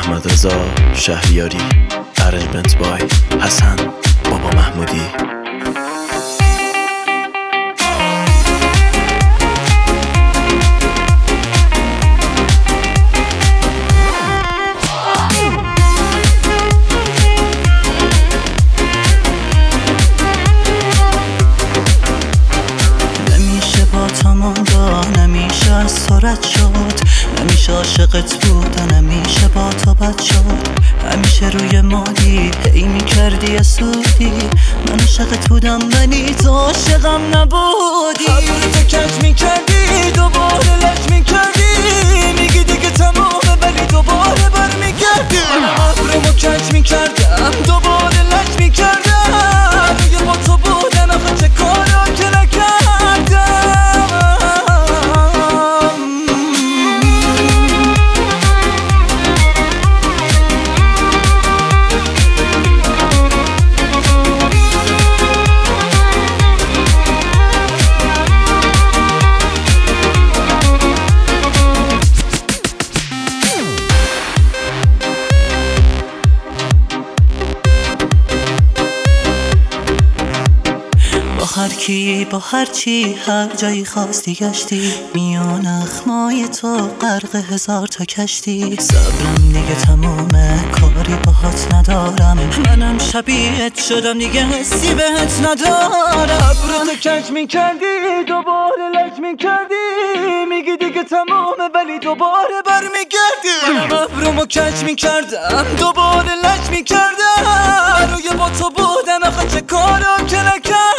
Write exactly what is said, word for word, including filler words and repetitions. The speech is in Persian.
احمد رضا شهریاری، ارنجمنت بای حسن بابا محمودی. نمیشه از سرت شد، نمیشه عاشقت بود، نمیشه با تو بد شد. همیشه روی مادی هی میکردی اسودی، من عاشقت بودم ولی تو عاشقم نبودی. قبول تو کج میکردی دوباره لج میکردی، میگی دیگه تمامه ولی دوباره بر میگردی. ابرومو کج میکردم دوباره لج میکردم، روی با تو بودم آخه چه کارا که نکردم. هر کی با هر چی هر جایی خواستی گشتی، میان اخمای تو غرق هزار تا کشتی. صبرم دیگه تمومه کاری باهات ندارم، منم شبیهت شدم دیگه حسی بهت ندارم. ابرو تو کج میکردی دوباره لج میکردی، میگی دیگه تمومه ولی دوباره برمیگردی. ابرومو کج میکردم دوباره لج میکردم، روی با تو بودم آخه چه کارا که نکردم.